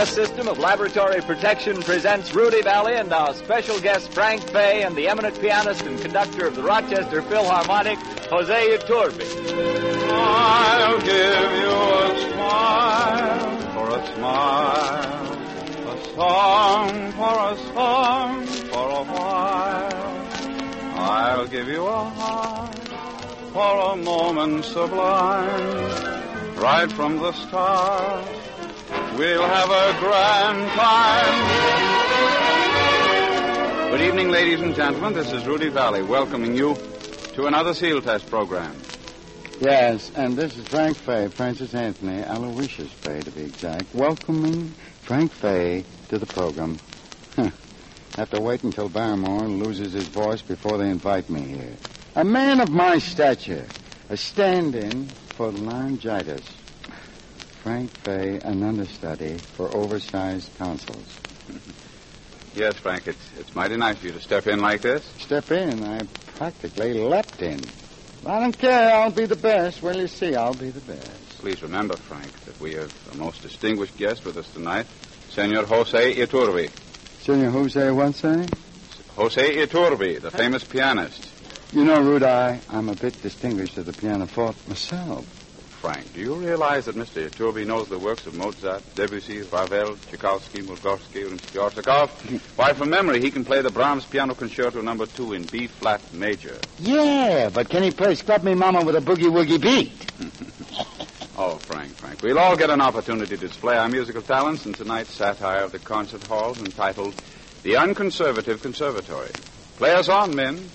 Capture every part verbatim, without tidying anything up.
S System of Laboratory Protection presents Rudy Valley and our special guest Frank Fay and the eminent pianist and conductor of the Rochester Philharmonic, Jose Iturbi. I'll give you a smile for a smile, a song for a song for a while. I'll give you a heart for a moment sublime, right from the start. We'll have a grand time. Good evening, ladies and gentlemen. This is Rudy Valley welcoming you to another SEAL Test program. Yes, and this is Frank Fay, Francis Anthony, Aloysius Fay to be exact, welcoming Frank Fay to the program. Have to wait until Barrymore loses his voice before they invite me here. A man of my stature, a stand-in for laryngitis. Frank Fay, an understudy for oversized tonsils. Yes, Frank, it's, it's mighty nice of you to step in like this. Step in? I practically leapt in. I don't care. I'll be the best. Well, you see, I'll be the best. Please remember, Frank, that we have a most distinguished guest with us tonight, Senor Jose Iturbi. Senor Jose what, say? Jose Iturbi, the famous pianist. You know, Rudi, I'm a bit distinguished at the pianoforte myself. Frank, do you realize that Mister Iturbi knows the works of Mozart, Debussy, Ravel, Tchaikovsky, Mulgorski, and Korsakov? Why, from memory, he can play the Brahms Piano Concerto number two in B-flat major. Yeah, but can he play Scrub Me Mama with a boogie-woogie beat? Oh, Frank, Frank, we'll all get an opportunity to display our musical talents in tonight's satire of the concert halls entitled The Unconservative Conservatory. Play us on, men.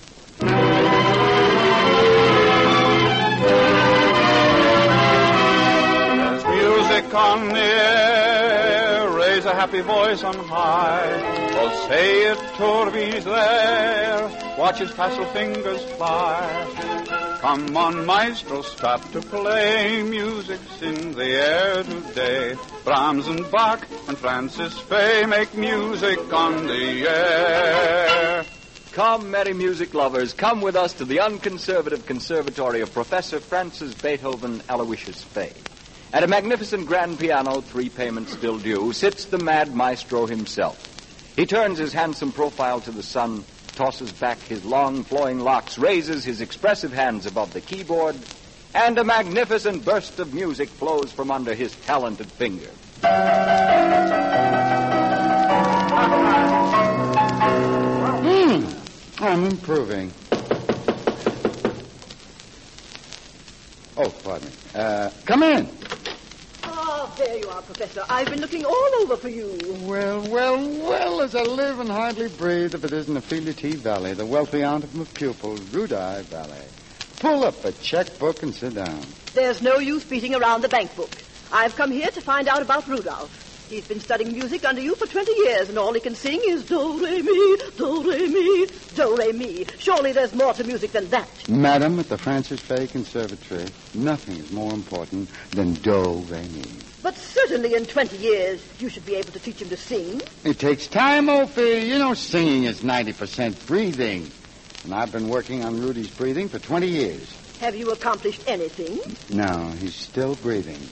Music on the air, raise a happy voice on high. Jose Iturbi's there, watch his facile fingers fly. Come on, maestro, start to play. Music's in the air today. Brahms and Bach and Francis Fay make music on the air. Come, merry music lovers, come with us to the Unconservative Conservatory of Professor Francis Beethoven Aloysius Fay. At a magnificent grand piano, three payments still due, sits the mad maestro himself. He turns his handsome profile to the sun, tosses back his long flowing locks, raises his expressive hands above the keyboard, and a magnificent burst of music flows from under his talented fingers. Hmm, I'm improving. Oh, pardon me. Uh, come in. Oh, there you are, Professor. I've been looking all over for you. Well, well, well, as I live and hardly breathe, if it isn't Ophelia T. Valley, the wealthy aunt of my pupil, Rudi Valley. Pull up a checkbook and sit down. There's no use beating around the bank book. I've come here to find out about Rudolph. He's been studying music under you for twenty years, and all he can sing is do-re-mi, do-re-mi, do-re-mi. Surely there's more to music than that. Madam, at the Francis Fay Conservatory, nothing is more important than do-re-mi. But certainly in twenty years, you should be able to teach him to sing. It takes time, Opie. You know, singing is ninety percent breathing. And I've been working on Rudy's breathing for twenty years. Have you accomplished anything? No, he's still breathing.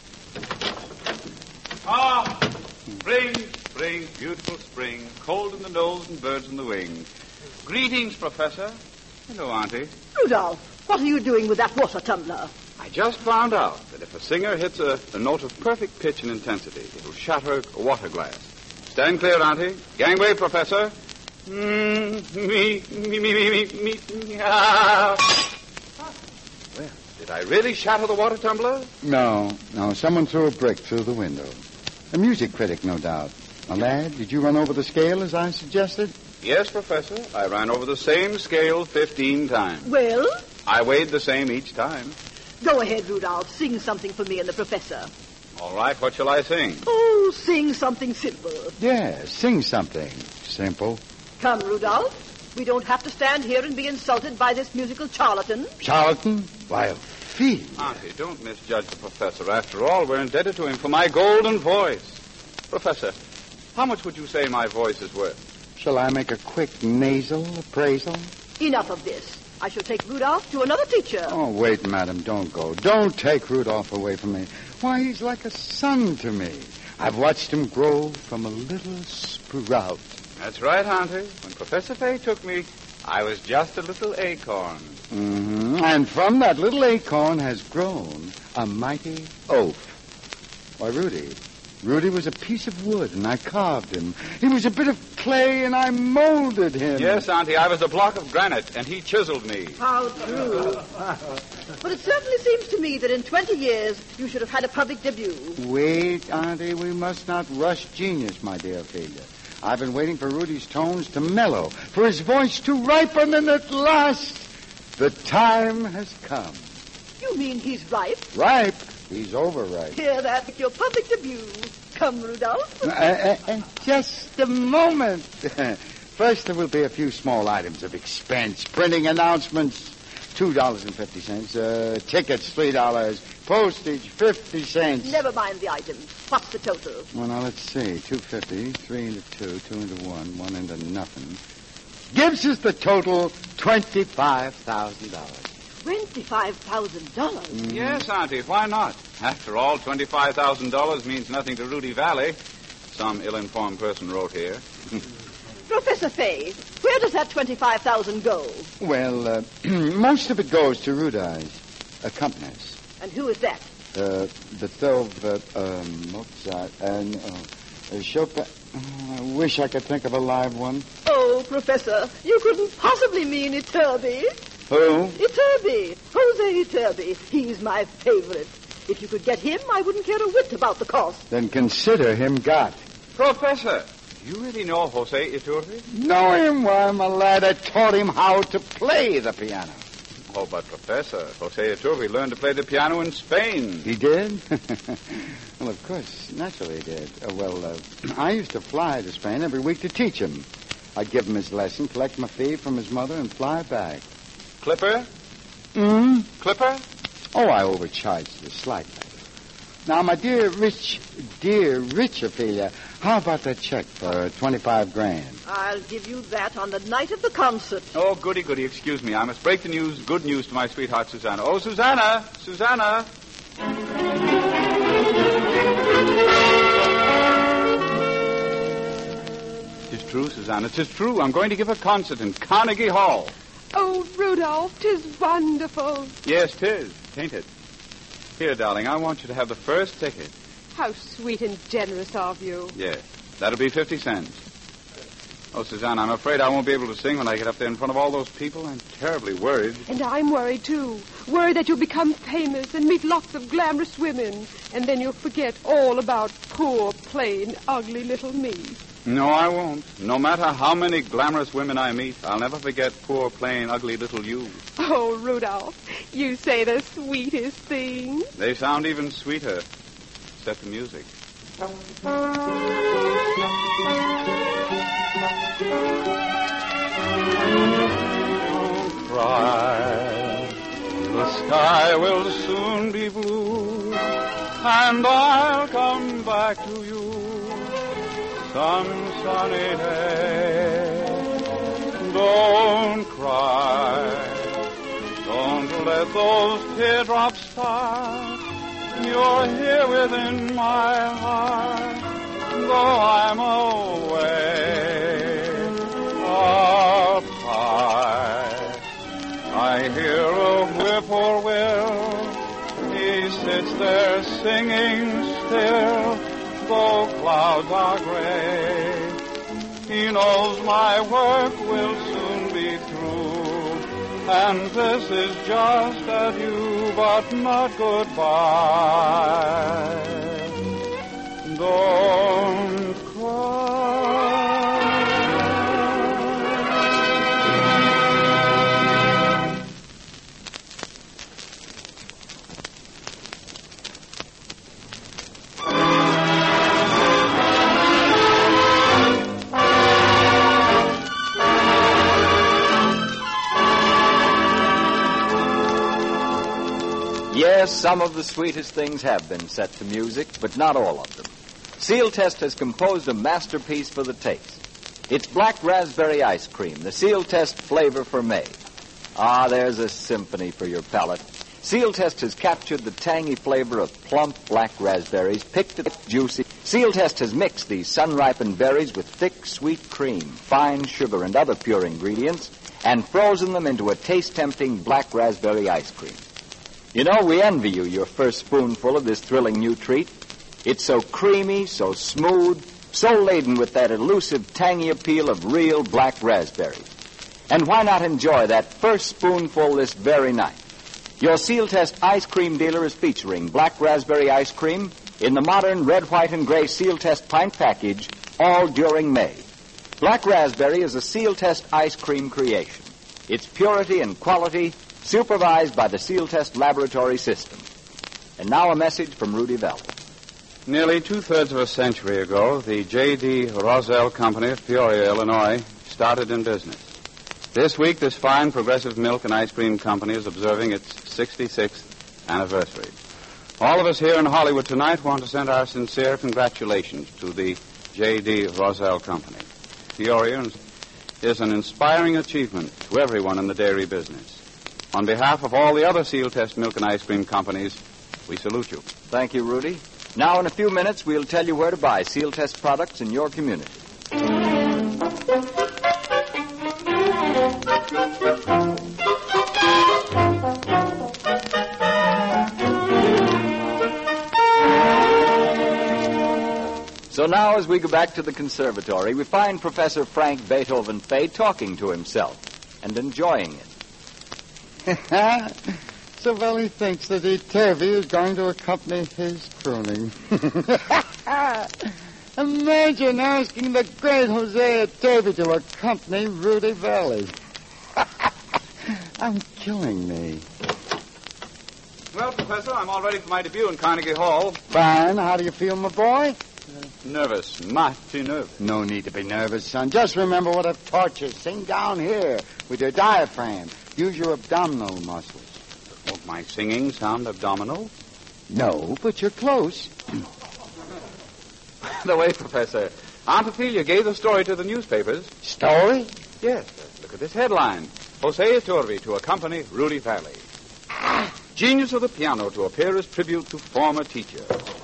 Ah, spring, spring, beautiful spring, cold in the nose and birds in the wing. Greetings, Professor. Hello, Auntie. Rudolph, what are you doing with that water tumbler? I just found out that if a singer hits a, a note of perfect pitch and intensity, it'll shatter a water glass. Stand clear, Auntie. Gangway, Professor. Mm, me, me, me, me, me, me, ah. Well, did I really shatter the water tumbler? No, no, someone threw a brick through the window. A music critic, no doubt. Now, lad, did you run over the scale as I suggested? Yes, Professor. I ran over the same scale fifteen times. Well? I weighed the same each time. Go ahead, Rudolph. Sing something for me and the professor. All right, what shall I sing? Oh, sing something simple. Yes, sing something simple. Come, Rudolph. We don't have to stand here and be insulted by this musical charlatan. Charlatan? Why, Ophelia. Auntie, don't misjudge the professor. After all, we're indebted to him for my golden voice. Professor, how much would you say my voice is worth? Shall I make a quick nasal appraisal? Enough of this. I shall take Rudolph to another teacher. Oh, wait, madam, don't go. Don't take Rudolph away from me. Why, he's like a son to me. I've watched him grow from a little sprout. That's right, Auntie. When Professor Fay took me, I was just a little acorn. Mm-hmm. And from that little acorn has grown a mighty oak. Why, Rudy, Rudy was a piece of wood, and I carved him. He was a bit of clay, and I molded him. Yes, Auntie, I was a block of granite, and he chiseled me. How true. But it certainly seems to me that in twenty years you should have had a public debut. Wait, Auntie, we must not rush genius, my dear Ophelia. I've been waiting for Rudy's tones to mellow, for his voice to ripen, and at last the time has come. You mean he's ripe? Ripe? He's overripe. Hear that? Your public debut. Come, Rudolph. Uh, uh, uh, just a moment. First, there will be a few small items of expense. Printing announcements, two dollars and fifty cents. Uh, tickets, three dollars. Postage, fifty cents. Never mind the items. What's the total? Well, now, let's see. two fifty, three into two, two into one, one into nothing. Gives us the total twenty-five thousand dollars. twenty-five thousand dollars? Mm. Yes, Auntie, why not? After all, twenty-five thousand dollars means nothing to Rudy Valley. Some ill-informed person wrote here. Professor Fay, where does that twenty-five thousand dollars go? Well, uh, most of it goes to Rudolph's accompanist. And who is that? Uh, Beethoven, uh, um, Mozart, and uh, uh, Chopin. Oh, I wish I could think of a live one. Oh, Professor, you couldn't possibly mean Iturbi. Who? Iturbi. Jose Iturbi. He's my favorite. If you could get him, I wouldn't care a whit about the cost. Then consider him got. Professor, you really know Jose Iturbi? Know him? Why, my lad, I taught him how to play the piano. Oh, but Professor, Jose Iturbi learned to play the piano in Spain. He did? Well, of course, naturally he did. Uh, well, uh, I used to fly to Spain every week to teach him. I'd give him his lesson, collect my fee from his mother, and fly back. Clipper? Hmm? Clipper? Oh, I overcharged you slightly. Now, my dear rich, dear rich Ophelia, how about that check for twenty-five grand? I'll give you that on the night of the concert. Oh, goody, goody, excuse me. I must break the news, good news to my sweetheart, Susanna. Oh, Susanna! Susanna! Tis true, Susanna, tis true. I'm going to give a concert in Carnegie Hall. Oh, Rudolph, 'tis wonderful. Yes, 'tis, ain't it? Here, darling, I want you to have the first ticket. How sweet and generous of you. Yes, that'll be fifty cents. Oh, Suzanne, I'm afraid I won't be able to sing when I get up there in front of all those people. I'm terribly worried. And I'm worried, too. Worried that you'll become famous and meet lots of glamorous women. And then you'll forget all about poor, plain, ugly little me. No, I won't. No matter how many glamorous women I meet, I'll never forget poor, plain, ugly little you. Oh, Rudolph, you say the sweetest things. They sound even sweeter, except the music. Don't cry, the sky will soon be blue, and I'll come back to you some sunny day. Don't cry, don't let those teardrops start. You're here within my heart, though I'm away apart. I hear a whippoorwill, he sits there singing still, though clouds are gray. He knows my work will soon be through, and this is just adieu, but not goodbye. Don't cry. Yes, some of the sweetest things have been set to music, but not all of them. Seal Test has composed a masterpiece for the taste. It's black raspberry ice cream, the Seal Test flavor for May. Ah, there's a symphony for your palate. Seal Test has captured the tangy flavor of plump black raspberries, picked it juicy. Seal Test has mixed these sun-ripened berries with thick, sweet cream, fine sugar, and other pure ingredients, and frozen them into a taste-tempting black raspberry ice cream. You know, we envy you your first spoonful of this thrilling new treat. It's so creamy, so smooth, so laden with that elusive, tangy appeal of real black raspberries. And why not enjoy that first spoonful this very night? Your Seal Test ice cream dealer is featuring black raspberry ice cream in the modern red, white, and gray Seal Test pint package all during May. Black raspberry is a Seal Test ice cream creation. Its purity and quality supervised by the Seal Test laboratory system. And now a message from Rudy Valley. Nearly two-thirds of a century ago, the J D. Roselle Company of Peoria, Illinois, started in business. This week, this fine progressive milk and ice cream company is observing its sixty-sixth anniversary. All of us here in Hollywood tonight want to send our sincere congratulations to the J D. Roselle Company. Peoria is an inspiring achievement to everyone in the dairy business. On behalf of all the other Seal Test milk and ice cream companies, we salute you. Thank you, Rudy. Now, in a few minutes, we'll tell you where to buy Seal Test products in your community. So now, as we go back to the conservatory, we find Professor Frank Beethoven Fay talking to himself and enjoying it. So well he thinks that Turvey is going to accompany his crooning. Imagine asking the great Hosea Turvey to accompany Rudy Valley. I'm killing me. Well, Professor, I'm all ready for my debut in Carnegie Hall. Fine. How do you feel, my boy? Nervous. Mighty nervous. No need to be nervous, son. Just remember what I've taught you. Sing down here with your diaphragm. Use your abdominal muscles. Won't my singing sound abdominal? No, but you're close. By the way, Professor, Aunt Ophelia gave the story to the newspapers. Story? Yes. Look at this headline. Hosea Turvey to accompany Rudy Valley. Genius of the piano to appear as tribute to former teacher.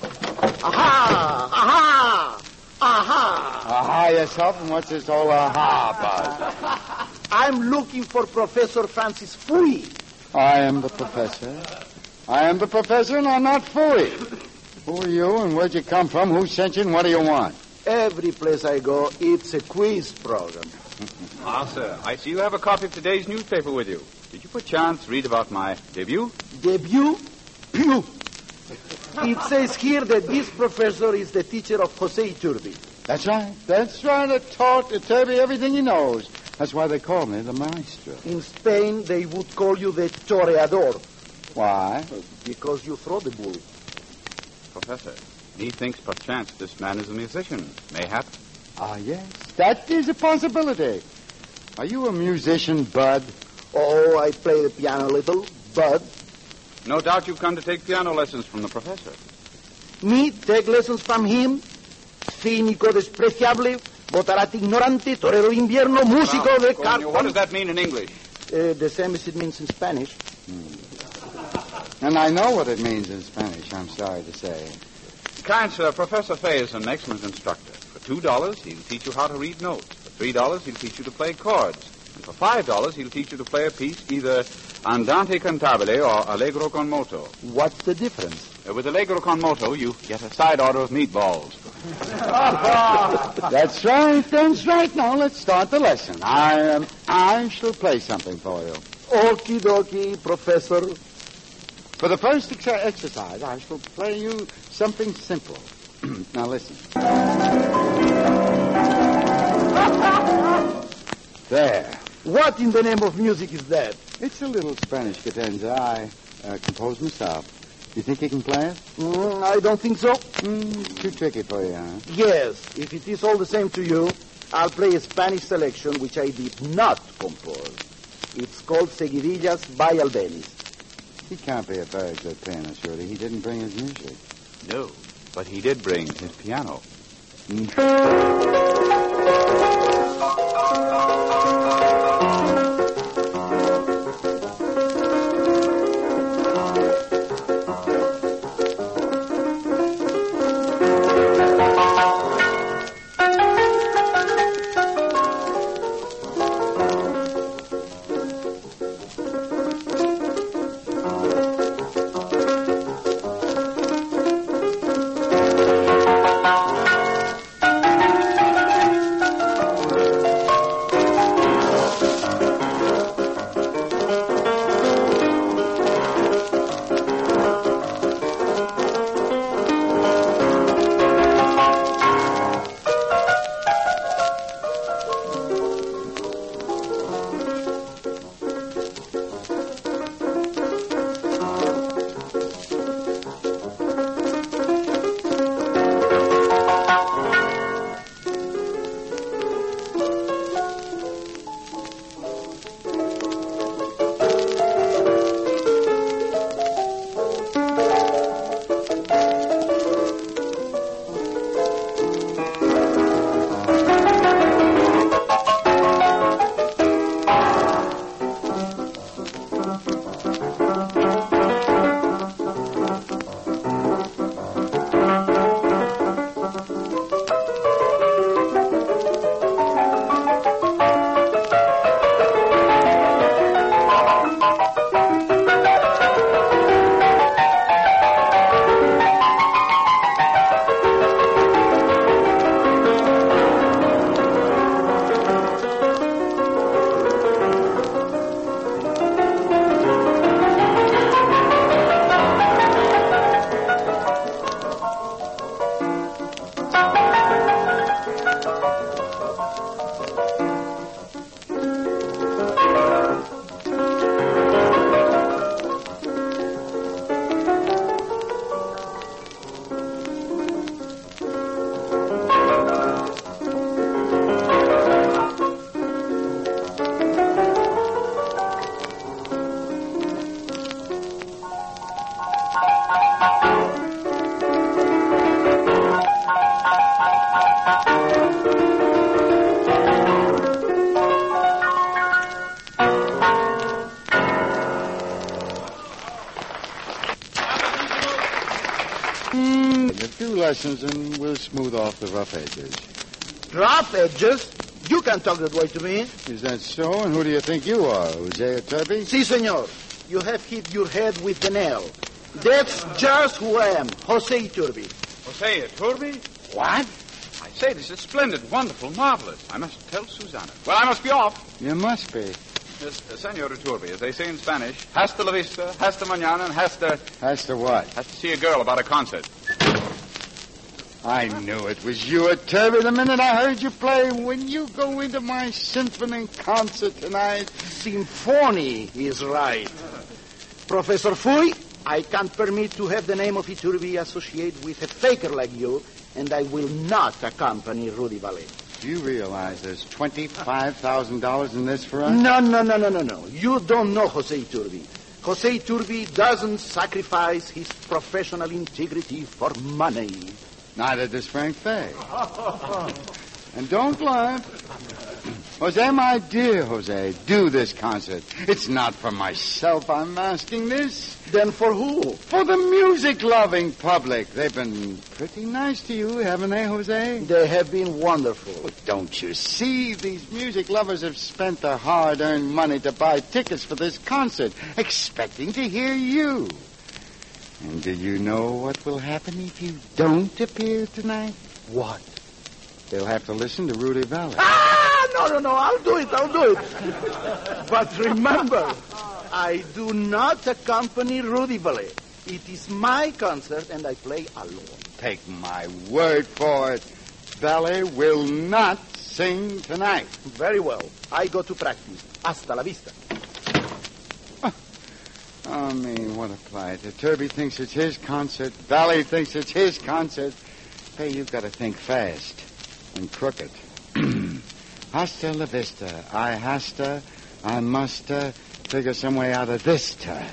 Aha! Aha! Aha! Aha yourself, and what's this whole aha about? I'm looking for Professor Francis Fooey. I am the professor. I am the professor, and I'm not Fooey. Who are you, and where'd you come from? Who sent you, and what do you want? Every place I go, it's a quiz program. Ah, sir, I see you have a copy of today's newspaper with you. Did you perchance read about my debut? Debut? Pew! It says here that this professor is the teacher of Jose Turvey. That's right. That's right. I taught Turvey everything he knows. That's why they call me the maestro. In Spain, they would call you the toreador. Why? Because you throw the bull. Professor, he thinks perchance this man is a musician. Mayhap? Ah, yes. That is a possibility. Are you a musician, Bud? Oh, I play the piano a little, Bud. No doubt you've come to take piano lessons from the professor. Me take lessons from him? Cínico, despreciable, botarate ignorante, torero de invierno, músico Well, de Coño, cartón. what does that mean in English? Uh, the same as it means in Spanish. Hmm. And I know what it means in Spanish, I'm sorry to say. Kind sir, Professor Fay is an excellent instructor. For two dollars, he'll teach you how to read notes. For three dollars, he'll teach you to play chords. And for five dollars, he'll teach you to play a piece either andante cantabile or allegro con moto. What's the difference? Uh, with allegro con moto, you get a side order of meatballs. That's right, that's right. Now let's start the lesson. I um, I shall play something for you. Okie dokie, Professor. For the first ex- exercise, I shall play you something simple. Now listen. There. What in the name of music is that? It's a little Spanish cadenza I uh, composed myself. You think you can play it? Mm, I don't think so. Mm, too tricky for you, huh? Yes, if it is all the same to you, I'll play a Spanish selection which I did not compose. It's called Seguidillas by Albeniz. He can't be a very good pianist, Rudy. He didn't bring his music. No, but he did bring his piano. lessons, and we'll smooth off the rough edges. Rough edges? You can't talk that way to me. Is that so? And who do you think you are, Jose Iturbi? Si, senor. You have hit your head with the nail. That's just who I am, Jose Iturbi. Jose Iturbi? What? I say, this is splendid, wonderful, marvelous. I must tell Susanna. Well, I must be off. You must be. Yes, uh, Senor Iturbi, as they say in Spanish, hasta la vista, hasta mañana, and hasta... Hasta what? Has to see a girl about a concert. I knew it was you, Iturbi, the minute I heard you play. When you go into my symphony concert tonight... Symphony is right. Professor Fui, I can't permit to have the name of Iturbi associated with a faker like you, and I will not accompany Rudy Valle. Do you realize there's twenty-five thousand dollars in this for us? No, no, no, no, no, no. You don't know Jose Iturbi. Jose Iturbi doesn't sacrifice his professional integrity for money. Neither does Frank Fay. And don't laugh. Jose, my dear Jose, do this concert. It's not for myself I'm asking this. Then for who? For the music-loving public. They've been pretty nice to you, haven't they, Jose? They have been wonderful. Well, don't you see? These music lovers have spent their hard-earned money to buy tickets for this concert, expecting to hear you. And do you know what will happen if you don't appear tonight? What? They'll have to listen to Rudy Valle. Ah, no, no, no, I'll do it, I'll do it. But remember, I do not accompany Rudy Valle. It is my concert, and I play alone. Take my word for it. Valle will not sing tonight. Very well. I go to practice. Hasta la vista. I mean, what a plight. Iturbi thinks it's his concert. Valle thinks it's his concert. Hey, you've got to think fast and crooked. Hasta la vista. I hasta, I must uh, figure some way out of this time.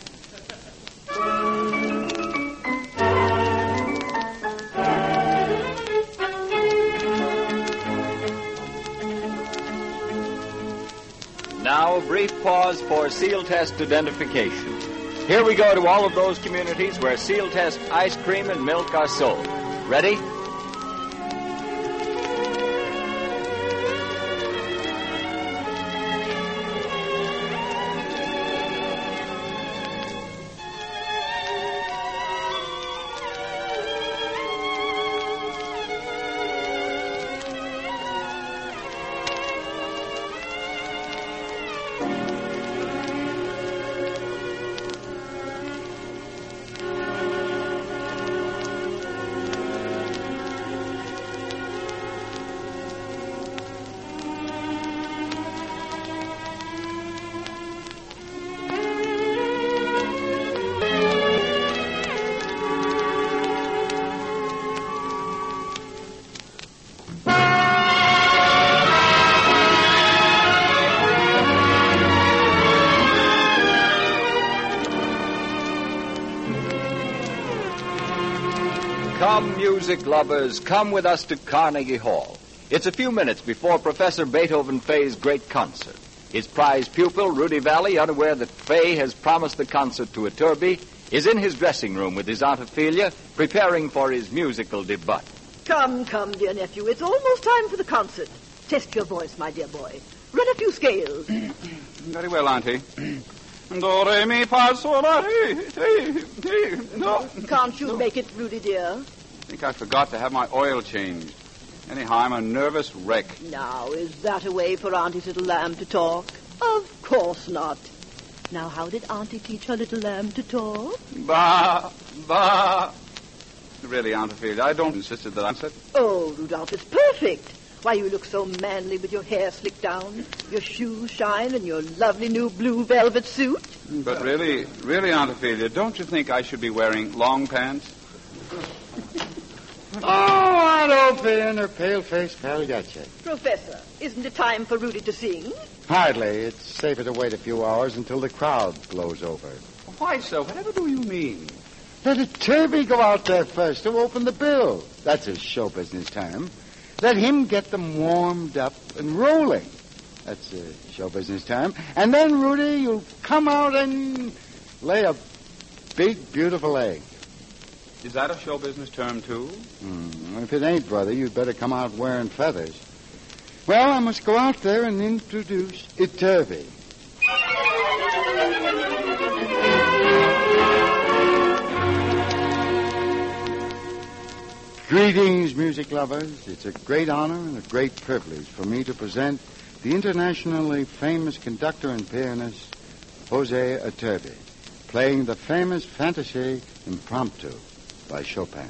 Now, a brief pause for seal test identification. Here we go to all of those communities where seal test ice cream and milk are sold. Ready? Come, music lovers, come with us to Carnegie Hall. It's a few minutes before Professor Beethoven Fay's great concert. His prize pupil, Rudy Valle, unaware that Fay has promised the concert to Iturbi, is in his dressing room with his Aunt Ophelia, preparing for his musical debut. Come, come, dear nephew. It's almost time for the concert. Test your voice, my dear boy. Run a few scales. Very well, Auntie. Do, re, mi, fa, sol, la, re, re, re, no. Can't you make it, Rudy, dear? I think I forgot to have my oil changed. Anyhow, I'm a nervous wreck. Now, is that a way for Auntie's little lamb to talk? Of course not. Now, how did Auntie teach her little lamb to talk? Ba, ba. Really, Aunt Ophelia, I don't insist that I said. Oh, Rudolph, it's perfect. Why, you look so manly with your hair slicked down, your shoes shine, and your lovely new blue velvet suit. But really, really, Aunt Ophelia, don't you think I should be wearing long pants? Oh, Aunt Ophelia and her pale-faced pal got you. Professor, isn't it time for Rudy to sing? Hardly. It's safer to wait a few hours until the crowd blows over. Why so? Whatever do you mean? Let Iturbi go out there first to open the bill. That's his show business term. Let him get them warmed up and rolling. That's a show business term. And then, Rudy, you'll come out and lay a big, beautiful egg. Is that a show business term, too? Hmm. If it ain't, brother, you'd better come out wearing feathers. Well, I must go out there and introduce Iturbi. Greetings, music lovers. It's a great honor and a great privilege for me to present the internationally famous conductor and pianist, Jose Iturbi, playing the famous Fantasy Impromptu by Chopin.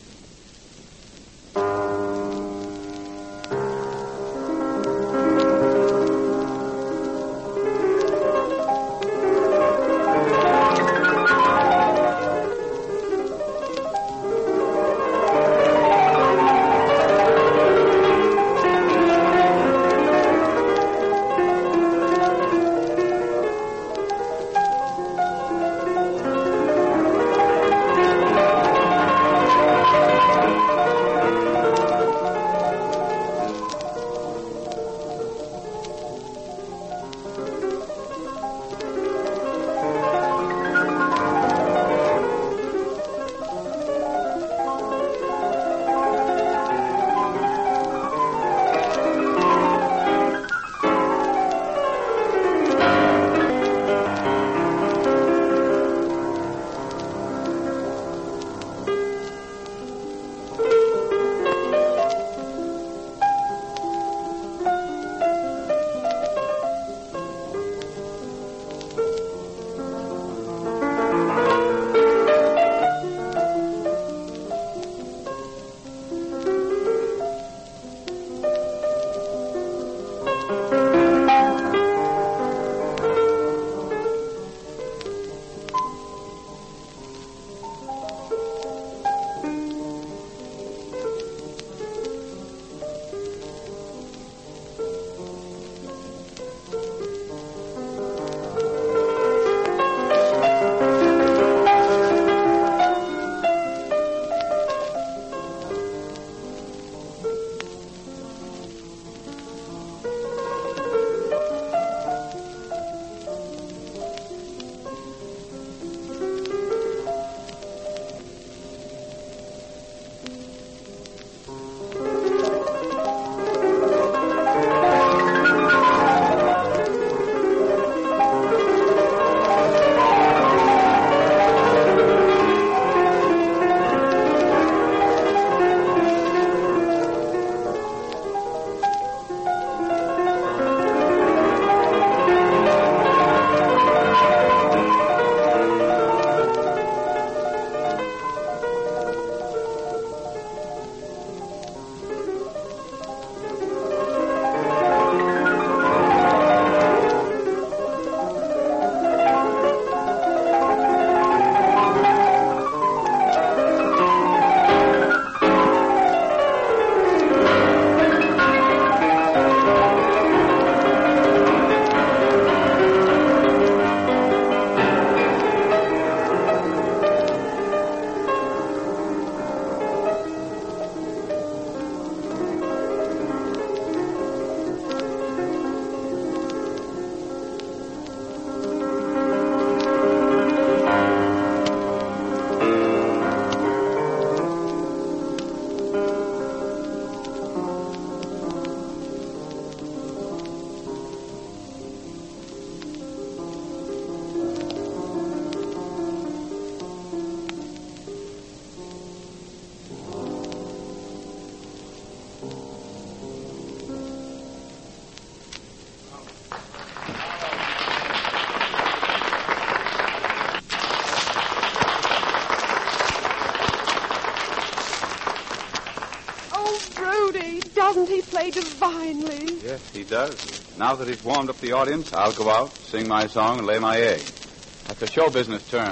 Doesn't he play divinely? Yes, he does. Now that he's warmed up the audience, I'll go out, sing my song, and lay my egg. That's a show business term,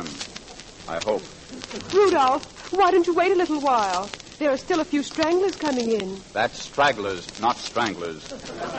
I hope. Rudolph, why don't you wait a little while? There are still a few stranglers coming in. That's stragglers, not stranglers.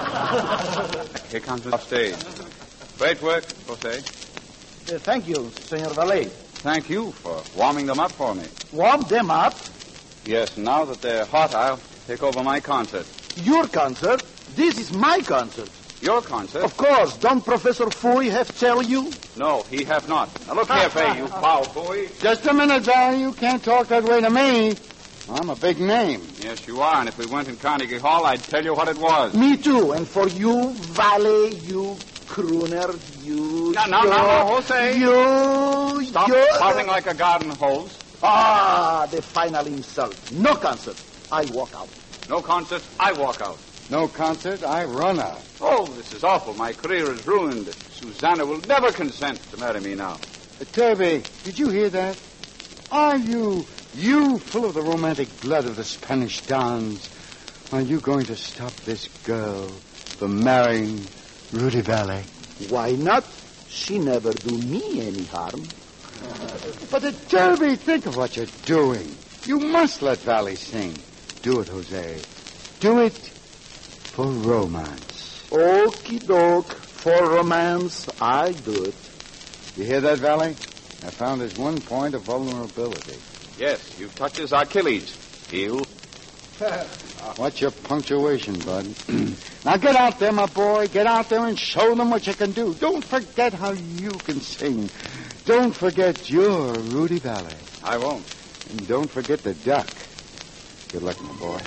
Here comes the stage. Great work, Jose. Uh, thank you, Senor Valet. Thank you for warming them up for me. Warm them up? Yes, now that they're hot, I'll take over my concert. Your concert? This is my concert. Your concert? Of course. Don't Professor Fooey have tell you? No, he have not. Now, look here, Fay, you foul Fooey. Just a minute, Valley. You can't talk that way to me. I'm a big name. Yes, you are, and if we went in Carnegie Hall, I'd tell you what it was. Me too. And for you, Valley, you crooner, you... No, no, you, no, no, Jose. You... Stop you... spouting like a garden hose. Ah, the final insult. No concert. I walk out. No concert, I walk out. No concert, I run out. Oh, this is awful. My career is ruined. Susanna will never consent to marry me now. Uh, Turby, did you hear that? Are you, you full of the romantic blood of the Spanish dons, are you going to stop this girl from marrying Rudy Valley? Why not? She never do me any harm. But uh, Turby, think of what you're doing. You must let Valley sing. Do it, Jose. Do it for romance. Okie doke. For romance, I do it. You hear that, Valley? I found his one point of vulnerability. Yes, you've touched his Achilles heel. What's your punctuation, bud? Now get out there, my boy. Get out there and show them what you can do. Don't forget how you can sing. Don't forget you're Rudy Valley. I won't. And don't forget the duck. Good luck, my boy.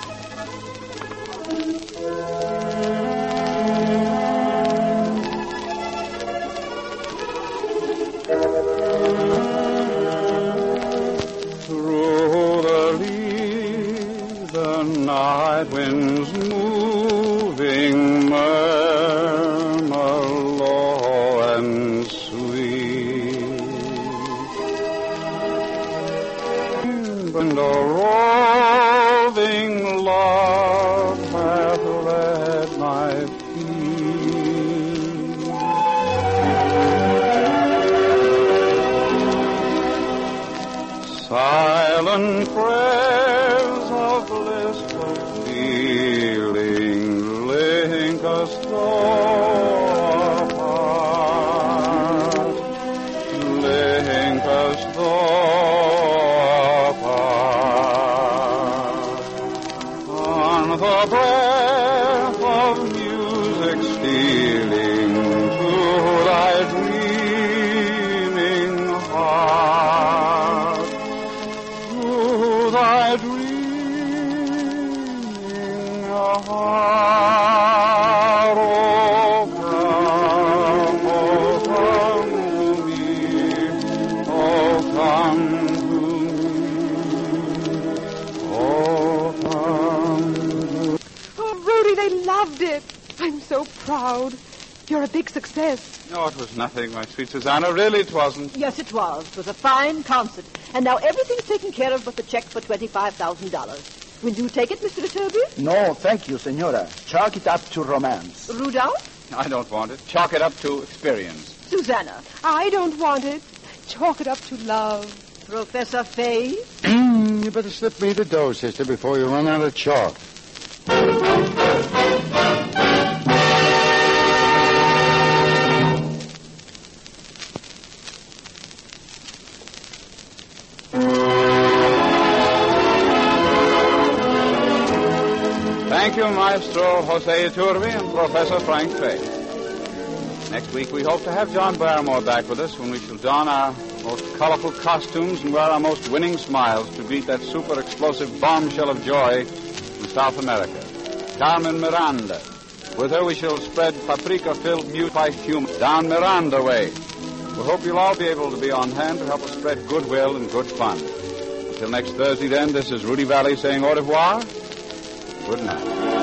Through the leaves, the night winds moving, murmur low and sweet. And a roving love hath led my feet. Silent prayers of blissful feeling link us though apart, link us though apart. On the breath of music stealing to thy dreaming heart, to thy dreaming heart, oh come, oh come to me, oh come to me, oh come to me. Oh, Rudy, they loved it. I'm so proud. You're a big success. No, it was nothing, my sweet Susanna. Really, it wasn't. Yes, it was. It was a fine concert. And now everything's taken care of but the check for twenty-five thousand dollars. Will you take it, Mister Turby? No, thank you, senora. Chalk it up to romance. Rudolph? I don't want it. Chalk it up to experience. Susanna? I don't want it. Chalk it up to love. Professor Fay? You better slip me the dough, sister, before you run out of chalk. Thank you, Maestro Jose Iturbi and Professor Frank Fay. Next week, we hope to have John Barrymore back with us when we shall don our most colorful costumes and wear our most winning smiles to greet that super explosive bombshell of joy from South America, Carmen Miranda. With her, we shall spread paprika-filled mute-like humor down Miranda way. We hope you'll all be able to be on hand to help us spread goodwill and good fun. Until next Thursday, then, this is Rudy Valley saying au revoir. Good night.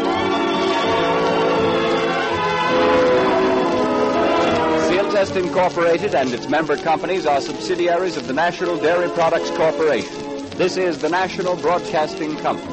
Seal Test Incorporated and its member companies are subsidiaries of the National Dairy Products Corporation. This is the National Broadcasting Company.